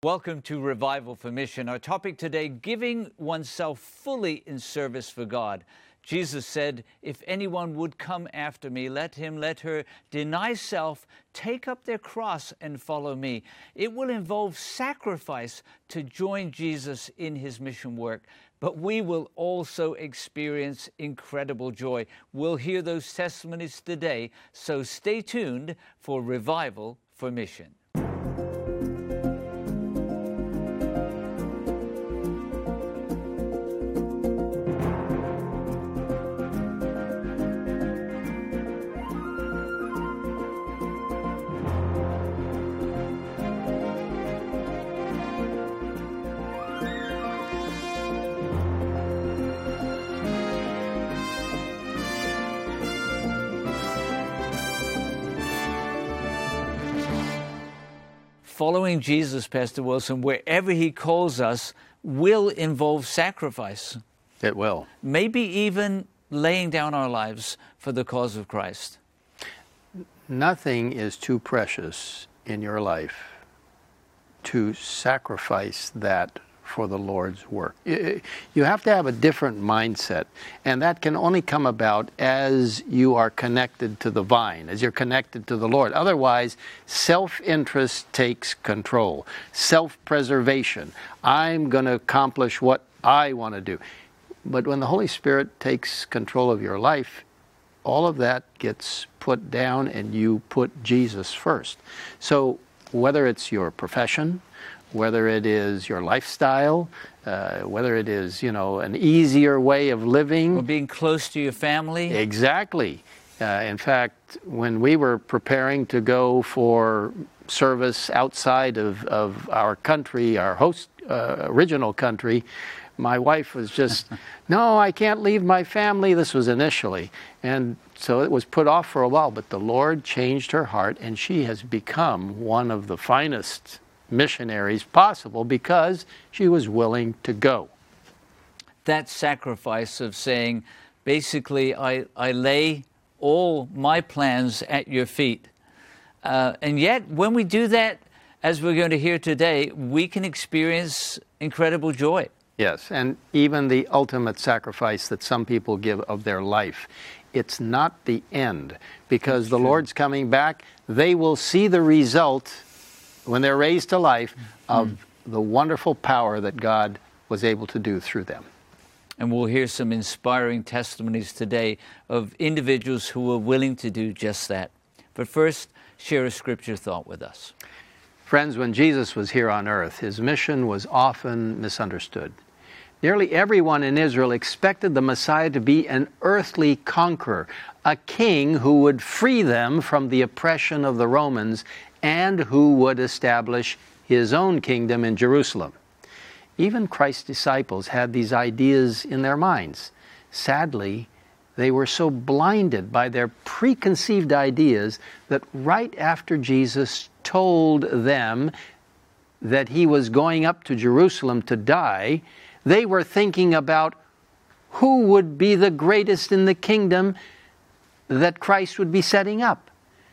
Welcome to Revival for Mission. Our topic today, giving oneself fully in service for God. Jesus said, if anyone would come after me, let her deny self, take up their cross and follow me. It will involve sacrifice to join Jesus in his mission work, but we will also experience incredible joy. We'll hear those testimonies today, so stay tuned for Revival for Mission. Following Jesus, Pastor Wilson, wherever he calls us, will involve sacrifice. It will. Maybe even laying down our lives for the cause of Christ. Nothing is too precious in your life to sacrifice that for the Lord's work. You have to have a different mindset, and that can only come about as you are connected to the vine, as you're connected to the Lord. Otherwise, self-interest takes control. Self-preservation. I'm going to accomplish what I want to do. But when the Holy Spirit takes control of your life, all of that gets put down and you put Jesus first. So whether it's your profession, whether it is your lifestyle, whether it is, an easier way of living. Or being close to your family. Exactly. In fact, when we were preparing to go for service outside of our country, our host original country, my wife was just, no, I can't leave my family. This was initially. And so it was put off for a while, but the Lord changed her heart, and she has become one of the finest missionaries possible because she was willing to go. That sacrifice of saying, basically, I lay all my plans at your feet. And yet, when we do that, as we're going to hear today, we can experience incredible joy. Yes, and even the ultimate sacrifice that some people give of their life, it's not the end, because the Lord's coming back. They will see the result when they're raised to life of the wonderful power that God was able to do through them. And we'll hear some inspiring testimonies today of individuals who were willing to do just that. But first, share a scripture thought with us. Friends, when Jesus was here on earth, his mission was often misunderstood. Nearly everyone in Israel expected the Messiah to be an earthly conqueror, a king who would free them from the oppression of the Romans and who would establish his own kingdom in Jerusalem. Even Christ's disciples had these ideas in their minds. Sadly, they were so blinded by their preconceived ideas that right after Jesus told them that he was going up to Jerusalem to die, they were thinking about who would be the greatest in the kingdom that Christ would be setting up.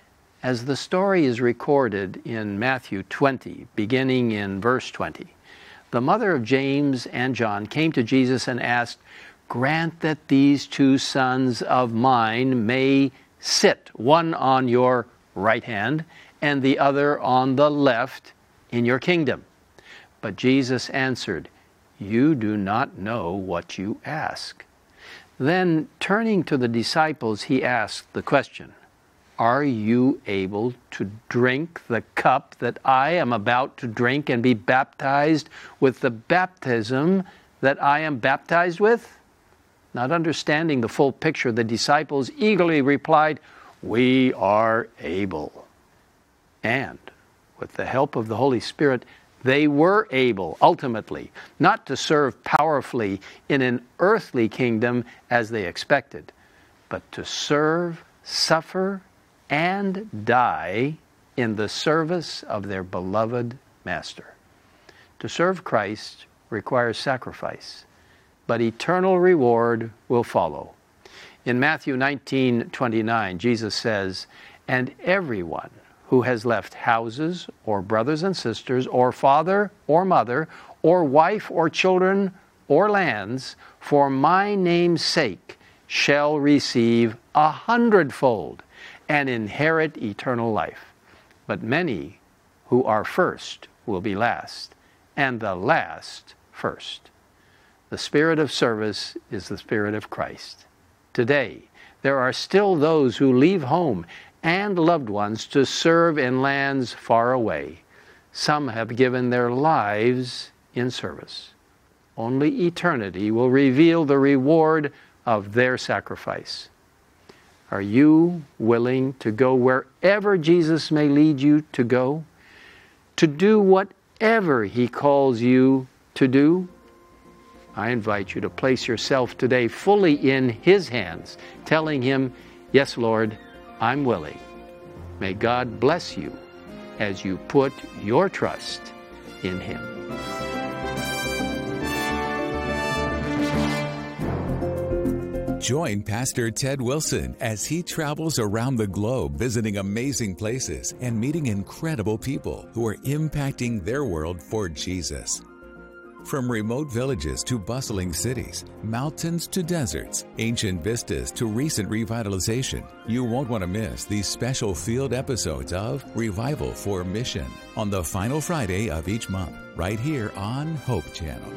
As the story is recorded in Matthew 20, beginning in verse 20, the mother of James and John came to Jesus and asked, "Grant that these two sons of mine may sit, one on your right hand and the other on the left, in your kingdom." But Jesus answered, "You do not know what you ask." Then, turning to the disciples, he asked the question, "Are you able to drink the cup that I am about to drink and be baptized with the baptism that I am baptized with?" Not understanding the full picture, the disciples eagerly replied, "We are able." And with the help of the Holy Spirit, they were able, ultimately, not to serve powerfully in an earthly kingdom as they expected, but to serve, suffer, and die in the service of their beloved Master. To serve Christ requires sacrifice, but eternal reward will follow. In Matthew 19:29, Jesus says, "And everyone who has left houses, or brothers and sisters, or father or mother, or wife or children, or lands, for my name's sake, shall receive 100-fold and inherit eternal life. But many who are first will be last, and the last first. The spirit of service is the spirit of Christ. Today, there are still those who leave home and loved ones to serve in lands far away. Some have given their lives in service. Only eternity will reveal the reward of their sacrifice. Are you willing to go wherever Jesus may lead you to go? To do whatever He calls you to do? I invite you to place yourself today fully in His hands, telling Him, "Yes, Lord, I'm willing." May God bless you as you put your trust in Him. Join Pastor Ted Wilson as he travels around the globe visiting amazing places and meeting incredible people who are impacting their world for Jesus. From remote villages to bustling cities, mountains to deserts, ancient vistas to recent revitalization, you won't want to miss these special field episodes of Revival for Mission on the final Friday of each month, right here on Hope Channel.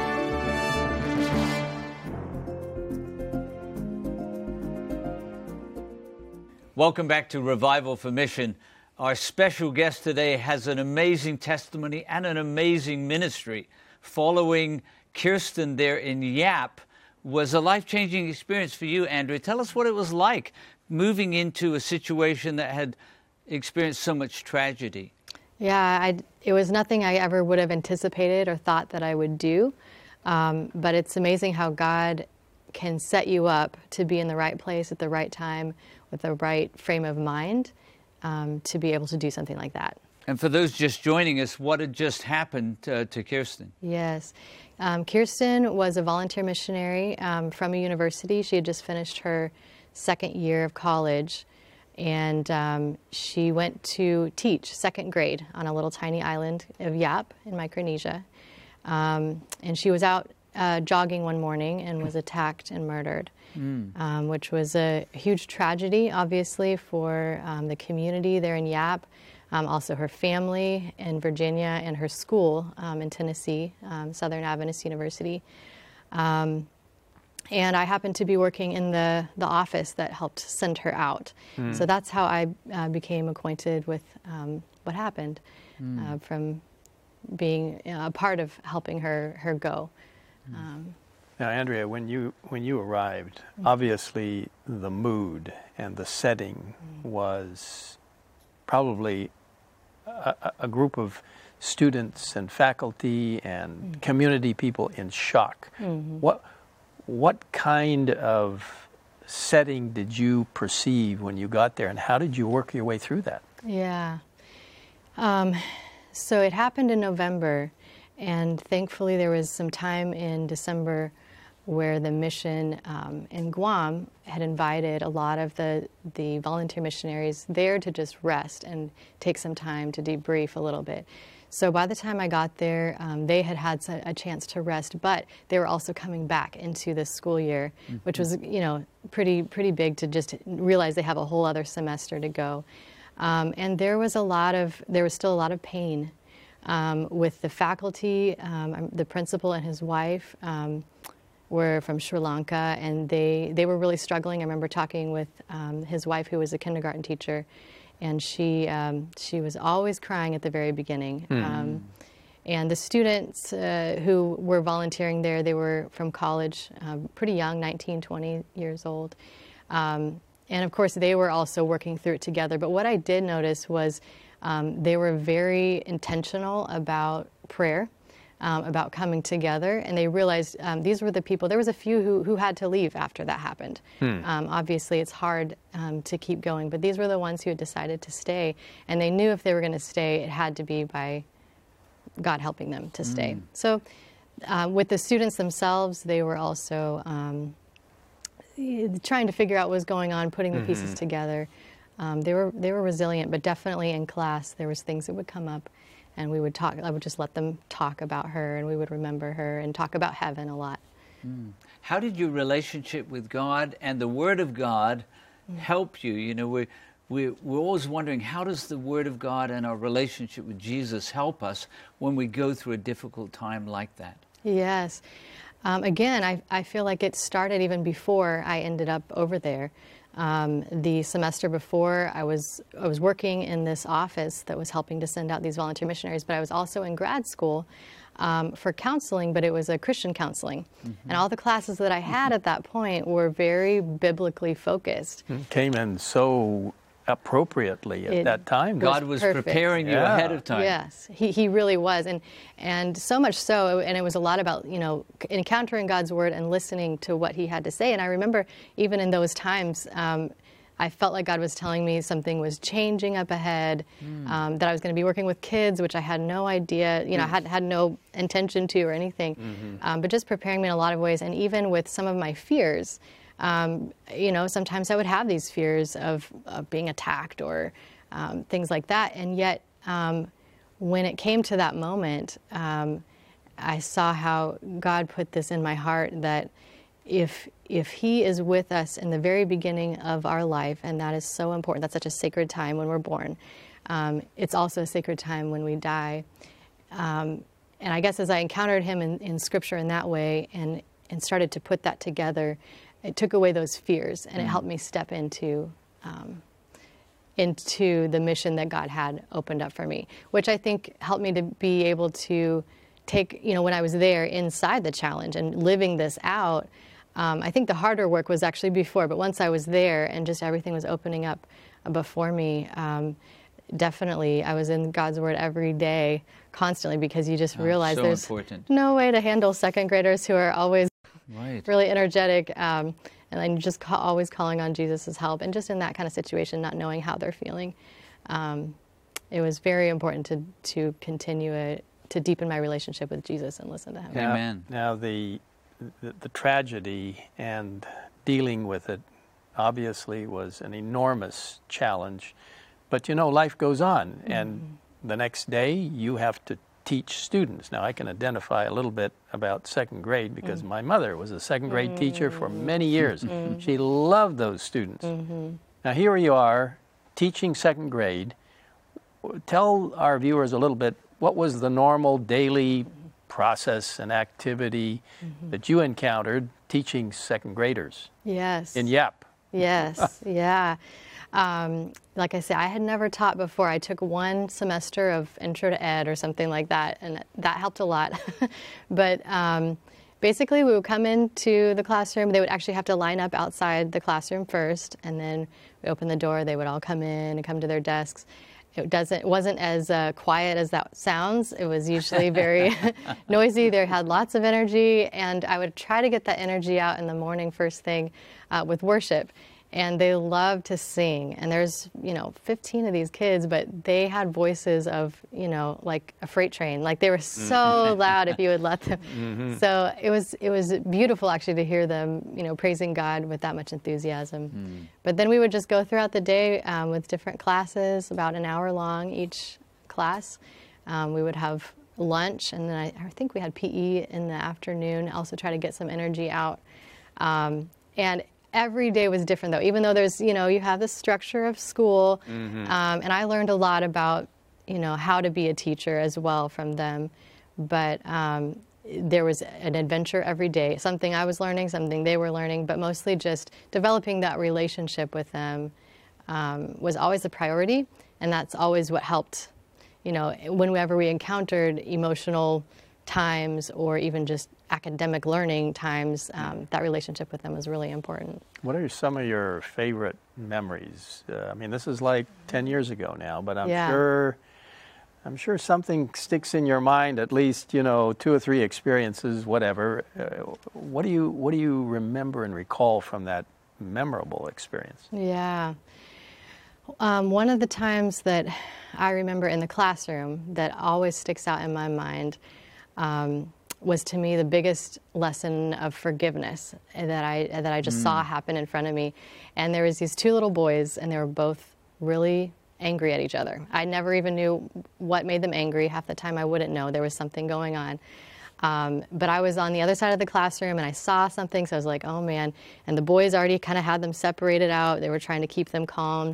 Welcome back to Revival for Mission. Our special guest today has an amazing testimony and an amazing ministry. Following Kirsten there in Yap was a life-changing experience for you, Andrea. Tell us what it was like moving into a situation that had experienced so much tragedy. Yeah, it was nothing I ever would have anticipated or thought that I would do. But it's amazing how God can set you up to be in the right place at the right time with the right frame of mind to be able to do something like that. And for those just joining us, what had just happened to Kirsten? Yes. Kirsten was a volunteer missionary from a university. She had just finished her second year of college, and she went to teach second grade on a little tiny island of Yap in Micronesia. And she was out jogging one morning and was attacked and murdered, which was a huge tragedy, obviously, for the community there in Yap. Also her family in Virginia and her school in Tennessee, Southern Adventist University. And I happened to be working in the office that helped send her out. So that's how I became acquainted with what happened from being a part of helping her go. Now, Andrea, when you arrived, obviously the mood and the setting was probably a group of students and faculty and community people in shock. What kind of setting did you perceive when you got there, and how did you work your way through that? Yeah. So it happened in November, and thankfully there was some time in December where the mission in Guam had invited a lot of the volunteer missionaries there to just rest and take some time to debrief a little bit. So by the time I got there, they had a chance to rest, but they were also coming back into the school year, which was, pretty big to just realize they have a whole other semester to go. And there was still a lot of pain with the faculty. The principal and his wife were from Sri Lanka, and they were really struggling. I remember talking with his wife, who was a kindergarten teacher, and she was always crying at the very beginning. And the students who were volunteering there, they were from college, pretty young, 19, 20 years old. And of course, they were also working through it together. But what I did notice was they were very intentional about prayer. About coming together, and they realized these were the people. There was a few who had to leave after that happened. Obviously, it's hard to keep going, but these were the ones who had decided to stay, and they knew if they were going to stay, it had to be by God helping them to stay. So with the students themselves, they were also trying to figure out what was going on, putting the pieces together. They were resilient, but definitely in class there was things that would come up, and we would talk. I would just let them talk about her, and we would remember her and talk about heaven a lot. How did your relationship with God and the Word of God help you? You know, we're always wondering, how does the Word of God and our relationship with Jesus help us when we go through a difficult time like that? Yes. Again, I feel like it started even before I ended up over there. The semester before, I was working in this office that was helping to send out these volunteer missionaries, but I was also in grad school for counseling, but it was a Christian counseling. And all the classes that I had at that point were very biblically focused. Came in so appropriately at that time. God was perfect. preparing you ahead of time. Yes, he really was, and so much so, and it was a lot about, you know, encountering God's word and listening to what he had to say. And I remember even in those times, I felt like God was telling me something was changing up ahead, that I was going to be working with kids, which I had no idea, you know, I had no intention to or anything, but just preparing me in a lot of ways. And even with some of my fears, you know, sometimes I would have these fears of being attacked or things like that. And yet, when it came to that moment, I saw how God put this in my heart that if he is with us in the very beginning of our life, and that is so important, that's such a sacred time when we're born, it's also a sacred time when we die. And I guess as I encountered him in Scripture in that way and started to put that together, it took away those fears, and it helped me step into the mission that God had opened up for me, which I think helped me to be able to take, you know, when I was there inside the challenge and living this out. I think the harder work was actually before, but once I was there and just everything was opening up before me, definitely I was in God's Word every day, constantly, because you just realize so there's important. no way to handle second graders who are always really energetic, and then just always calling on Jesus' help. And just in that kind of situation, not knowing how they're feeling, it was very important to continue to deepen my relationship with Jesus and listen to him. Amen. Now the tragedy and dealing with it obviously was an enormous challenge. But you know, life goes on, and the next day you have to teach students. Now, I can identify a little bit about second grade because my mother was a second grade teacher for many years. She loved those students. Now, here you are teaching second grade. Tell our viewers a little bit, what was the normal daily process and activity that you encountered teaching second graders? Yes. In Yap. Yes, yeah. Like I said, I had never taught before. I took one semester of Intro to Ed or something like that, and that helped a lot. But basically, we would come into the classroom. They would actually have to line up outside the classroom first, and then we open the door. They would all come in and come to their desks. It wasn't as quiet as that sounds. It was usually very noisy. They had lots of energy, and I would try to get that energy out in the morning first thing with worship. And they loved to sing. And there's, 15 of these kids, but they had voices of, like a freight train. Like they were so loud if you would let them. So it was beautiful actually to hear them, praising God with that much enthusiasm. But then we would just go throughout the day with different classes, about an hour long each class. We would have lunch, and then I think we had PE in the afternoon, also try to get some energy out. And every day was different, though, even though there's, you have the structure of school. And I learned a lot about, how to be a teacher as well from them. But there was an adventure every day, something I was learning, something they were learning, but mostly just developing that relationship with them was always a priority. And that's always what helped, whenever we encountered emotional times or even just academic learning times, that relationship with them was really important. What are some of your favorite memories? This is like 10 years ago now, but I'm sure something sticks in your mind, at least, 2 or 3 experiences, whatever. What do you remember and recall from that memorable experience? Yeah. One of the times that I remember in the classroom that always sticks out in my mind was, to me, the biggest lesson of forgiveness that I just saw happen in front of me. And there was these 2 little boys, and they were both really angry at each other. I never even knew what made them angry. Half the time I wouldn't know. There was something going on. But I was on the other side of the classroom and I saw something, so I was like, oh man. And the boys already kind of had them separated out. They were trying to keep them calm.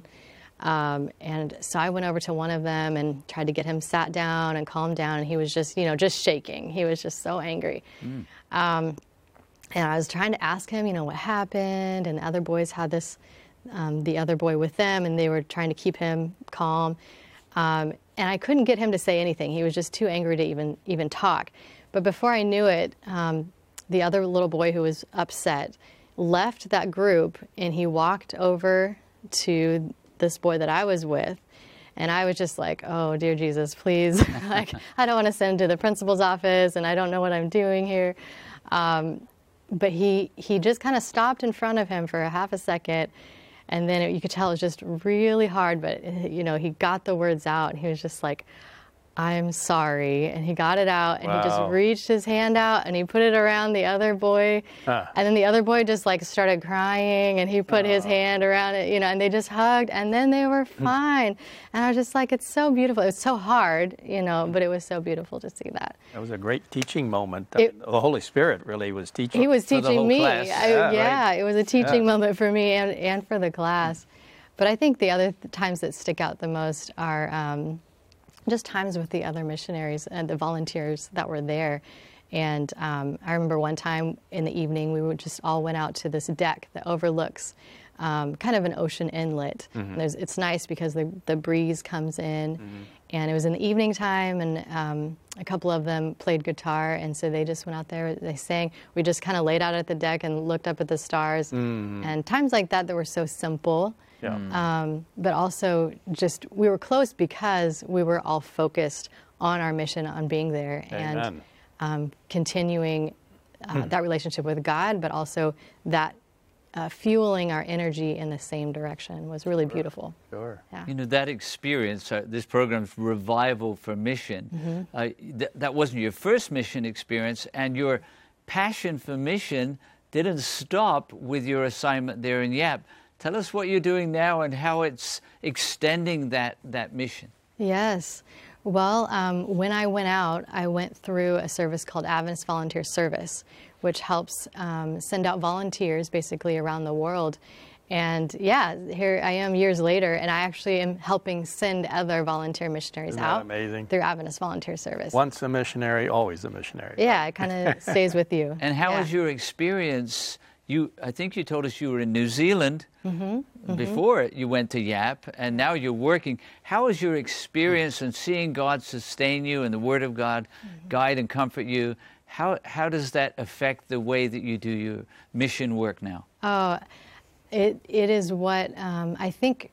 And so I went over to one of them and tried to get him sat down and calmed down, and he was just, just shaking. He was just so angry. And I was trying to ask him, what happened, and the other boys had this, the other boy with them, and they were trying to keep him calm. And I couldn't get him to say anything. He was just too angry to even talk. But before I knew it, the other little boy who was upset left that group, and he walked over to this boy that I was with, and I was just like, oh, dear Jesus, please. Like, I don't want to send him to the principal's office, and I don't know what I'm doing here. But he just kind of stopped in front of him for a half a second, and then you could tell it was just really hard, but, he got the words out, and he was just like, I'm sorry. And he got it out, and he just reached his hand out, and he put it around the other boy. And then the other boy just started crying, and he put his hand around it, and they just hugged, and then they were fine. And I was just like, it's so beautiful. It was so hard, but it was so beautiful to see that. That was a great teaching moment. The Holy Spirit really was teaching. He was for the teaching whole me. Class. It was a teaching moment for me and for the class. But I think the other times that stick out the most are just times with the other missionaries and the volunteers that were there. And I remember one time in the evening, we would just all went out to this deck that overlooks kind of an ocean inlet. And it's nice because the breeze comes in. And it was in the evening time, and a couple of them played guitar, and so they just went out there, they sang. We just kind of laid out at the deck and looked up at the stars. And times like that were so simple. But also just we were close because we were all focused on our mission, on being there. Amen. And continuing that relationship with God, but also that fueling our energy in the same direction was really beautiful. Sure. Yeah. That experience, this program's Revival for Mission, that wasn't your first mission experience, and your passion for mission didn't stop with your assignment there in Yap. Tell us what you're doing now and how it's extending that mission. Yes. Well, when I went out, I went through a service called Adventist Volunteer Service, which helps send out volunteers basically around the world. And here I am years later, and I actually am helping send other volunteer missionaries out. Amazing. Through Adventist Volunteer Service. Once a missionary, always a missionary. Yeah, it kind of stays with you. And how was your experience? I think you told us you were in New Zealand before you went to Yap, and now you're working. How is your experience in seeing God sustain you and the Word of God guide and comfort you? How does that affect the way that you do your mission work now? Oh, it is what I think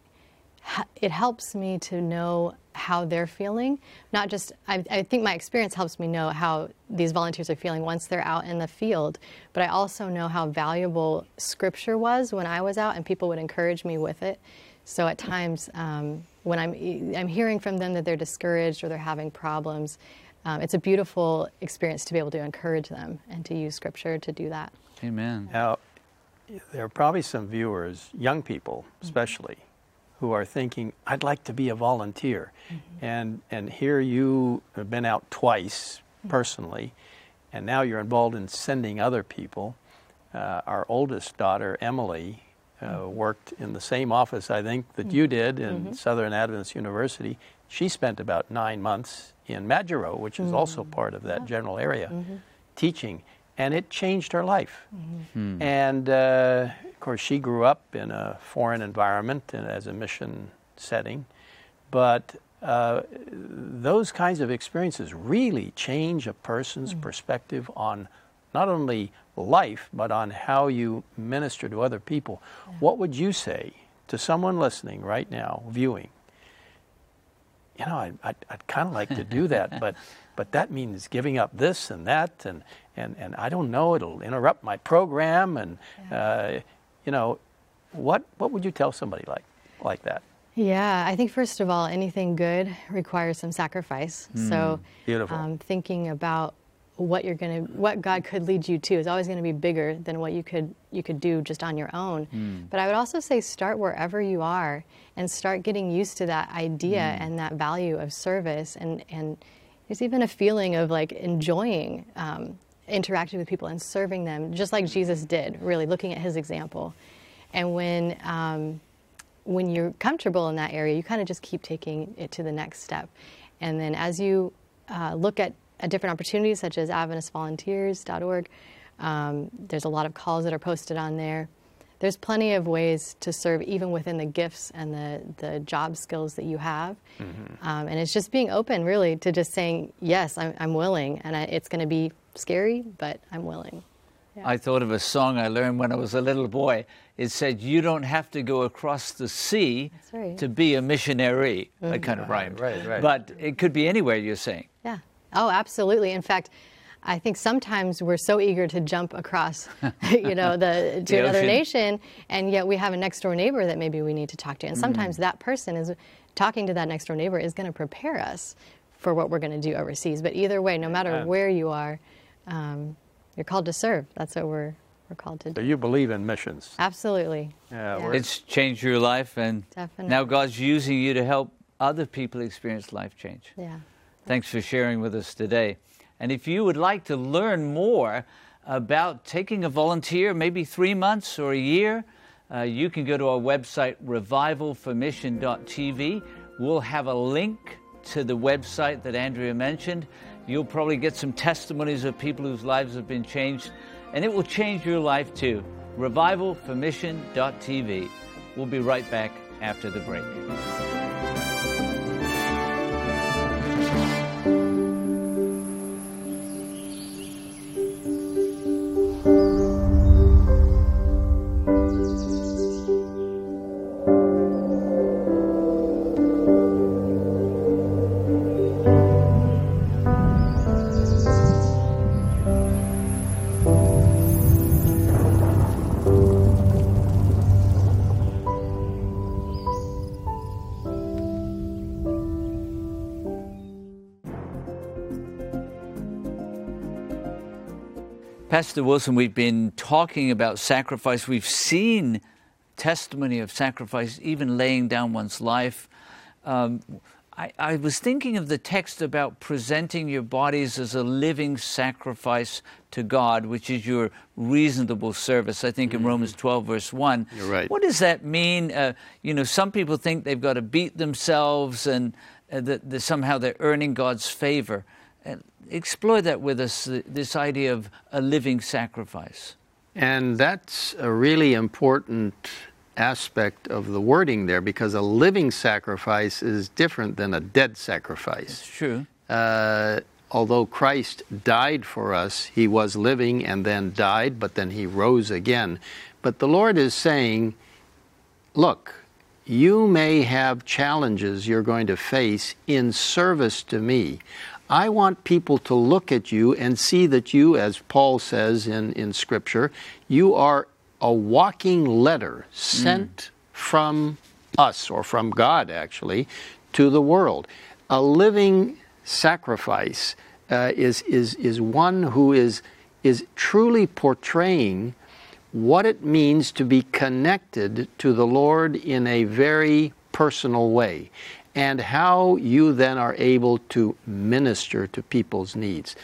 it helps me to know how they're feeling. Not just, I think my experience helps me know how these volunteers are feeling once they're out in the field, but I also know how valuable Scripture was when I was out, and people would encourage me with it. So at times when I'm hearing from them that they're discouraged or they're having problems, it's a beautiful experience to be able to encourage them and to use Scripture to do that. Amen. Now, there are probably some viewers, young people especially, who are thinking, I'd like to be a volunteer. And here you have been out twice personally, and now you're involved in sending other people. Our oldest daughter, Emily, worked in the same office, I think, that you did in Southern Adventist University. She spent about 9 months in Majuro, which is also part of that general area, teaching, and it changed her life. And of course, she grew up in a foreign environment and as a mission setting, but those kinds of experiences really change a person's perspective on not only life, but on how you minister to other people. What would you say to someone listening right now, viewing? I'd kind of like to do that, but that means giving up this and that, and I don't know, it'll interrupt my program, and what would you tell somebody like that? Yeah, I think first of all, anything good requires some sacrifice. So beautiful. Thinking about what God could lead you to is always going to be bigger than what you could do just on your own. But I would also say start wherever you are and start getting used to that idea and that value of service, and there's even a feeling of like enjoying interacting with people and serving them, just like Jesus did, really looking at his example. And when you're comfortable in that area, you kind of just keep taking it to the next step. And then as you look at different opportunities, such as AdventistVolunteers.org, there's a lot of calls that are posted on there. There's plenty of ways to serve even within the gifts and the job skills that you have. And it's just being open, really, to just saying, yes, I'm willing. And it's going to be scary, but I'm willing. Yeah. I thought of a song I learned when I was a little boy. It said, you don't have to go across the sea to be a missionary. That kind of rhymed. Right. But it could be anywhere, you're saying. Yeah. Oh, absolutely. In fact, I think sometimes we're so eager to jump across, to another ocean. nation, and yet we have a next door neighbor that maybe we need to talk to. And sometimes that person is talking to that next door neighbor is going to prepare us for what we're going to do overseas. But either way, no matter where you are, you're called to serve. That's what we're called to do. So you believe in missions? Absolutely. Yeah. It's changed your life, and Definitely. now God's using you to help other people experience life change. Yeah. Thanks for sharing with us today. And if you would like to learn more about taking a volunteer, maybe 3 months or a year, you can go to our website, revivalformission.tv. We'll have a link to the website that Andrea mentioned. You'll probably get some testimonies of people whose lives have been changed, and it will change your life too. revivalformission.tv. We'll be right back after the break. Pastor Wilson, we've been talking about sacrifice. We've seen testimony of sacrifice, even laying down one's life. I was thinking of the text about presenting your bodies as a living sacrifice to God, which is your reasonable service, I think in Romans 12, verse 1. You're right. What does that mean? Some people think they've got to beat themselves and that somehow they're earning God's favor. Explore that with us, this idea of a living sacrifice. And that's a really important aspect of the wording there, because a living sacrifice is different than a dead sacrifice. It's true. Although Christ died for us, he was living and then died, but then he rose again. But the Lord is saying, look, you may have challenges you're going to face in service to me. I want people to look at you and see that you, as Paul says in Scripture, you are a walking letter sent from us, or from God actually, to the world. A living sacrifice is one who is truly portraying what it means to be connected to the Lord in a very personal way, and how you then are able to minister to people's needs.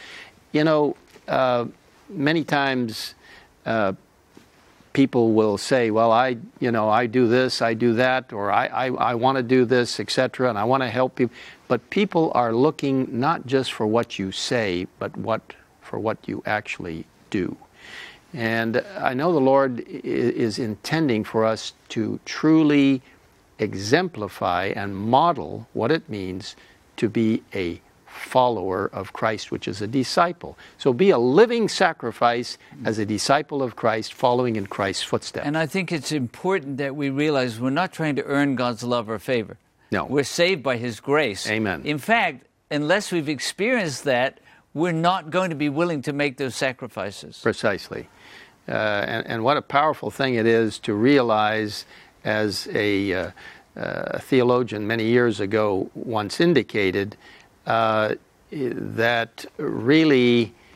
Many times people will say, well, I do this, I do that, or I want to do this, etc., and I want to help people. But people are looking not just for what you say, but for what you actually do. And I know the Lord is intending for us to truly exemplify and model what it means to be a follower of Christ, which is a disciple. So be a living sacrifice as a disciple of Christ, following in Christ's footsteps. And I think it's important that we realize we're not trying to earn God's love or favor. No. We're saved by His grace. Amen. In fact, unless we've experienced that, we're not going to be willing to make those sacrifices. Precisely. And what a powerful thing it is to realize, as a theologian many years ago once indicated, that really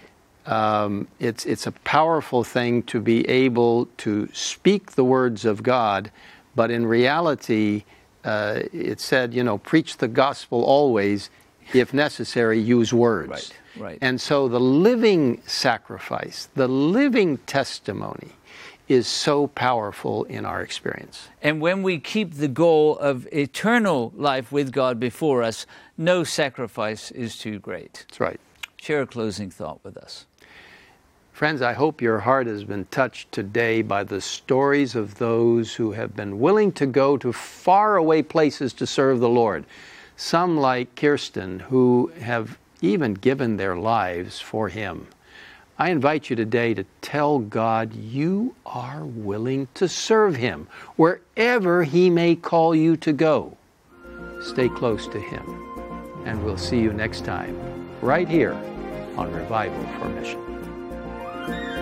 It's a powerful thing to be able to speak the words of God, but in reality, it said, preach the gospel always, if necessary, use words. Right. And so the living sacrifice, the living testimony is so powerful in our experience. And when we keep the goal of eternal life with God before us, no sacrifice is too great. That's right. Share a closing thought with us. Friends, I hope your heart has been touched today by the stories of those who have been willing to go to faraway places to serve the Lord. Some, like Kirsten, who have even given their lives for Him. I invite you today to tell God you are willing to serve Him wherever He may call you to go. Stay close to Him, and we'll see you next time, right here on Revival for Mission.